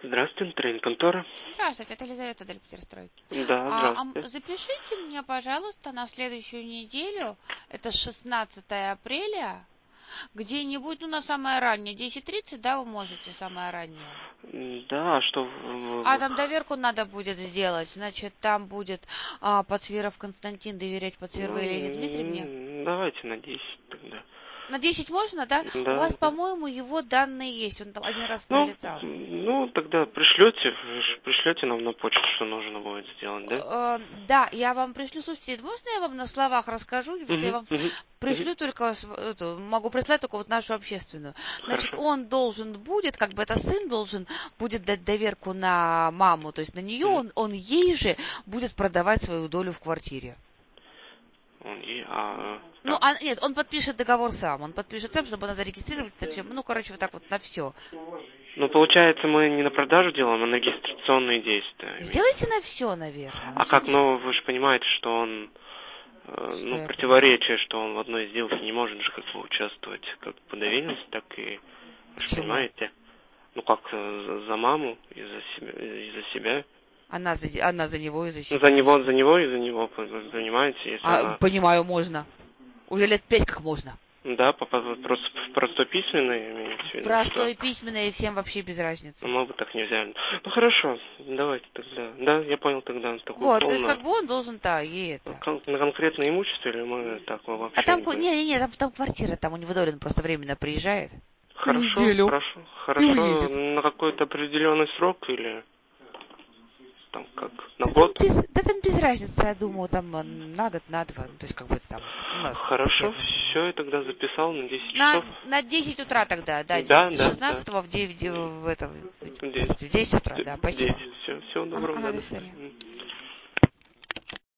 Здравствуйте, тренинг-контора. Здравствуйте, это Елизавета Дельпетерстройки. Да, здравствуйте. Запишите мне, пожалуйста, на следующую неделю, это 16 апреля, где-нибудь, на самое раннее, 10:30, да, вы можете, самое раннее? Да, что... Там доверку надо будет сделать, значит, там будет Подсвиров Константин доверять Подсвировой Елене Дмитриевне. Давайте на 10 тогда. На 10 можно, да? У Да, вас, да. по-моему, его данные есть, он там один раз прилетал. Тогда пришлете нам на почту, что нужно будет сделать, да? Да, я вам пришлю, слушайте, можно я вам на словах расскажу, потому что я вам Угу. пришлю только, могу прислать только вот нашу общественную. Значит, Хорошо. он должен будет, как бы это сын должен будет дать доверку на маму, то есть на нее, он ей же будет продавать свою долю в квартире. Нет, он подпишет договор сам, чтобы она зарегистрировать это все, вот так вот на все. Получается, мы не на продажу делаем, а на регистрационные действия. Сделайте на все, наверное. Вы же понимаете, что он... противоречие, что он в одной сделке не может же как бы участвовать как по доверенности, так и, вы же понимаете, за маму и за себя. Она за него и за себя. За него, понимаете, если она... Понимаю, можно. Уже лет 5 как можно. Да, просто простой письменный имеется в виду. Простой письменный, и всем вообще без разницы. Мы бы так не взяли. Хорошо, давайте тогда. Да, я понял тогда. То есть как бы он должен, ей это. На конкретное имущество или мы так вообще там квартира, там у него доля, он просто временно приезжает. Хорошо. На какой-то определенный срок или там как, на год? Там без разницы, я думаю, там на год, на 2, то есть как бы там у нас. Хорошо, все, я тогда записал на 10 часов. На 10 утра тогда, да. 16-го в 9, в 10 утра, да, спасибо. 10, всего доброго, до свидания.